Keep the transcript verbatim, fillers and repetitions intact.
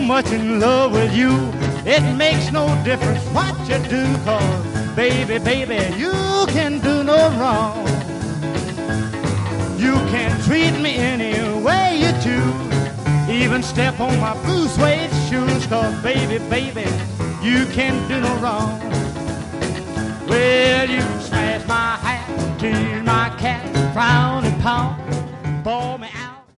much in love with you. It makes no difference what you do, 'cause baby, baby, you can do no wrong. You can treat me any way you choose, even step on my blue suede shoes, 'cause baby, baby, you can do no wrong.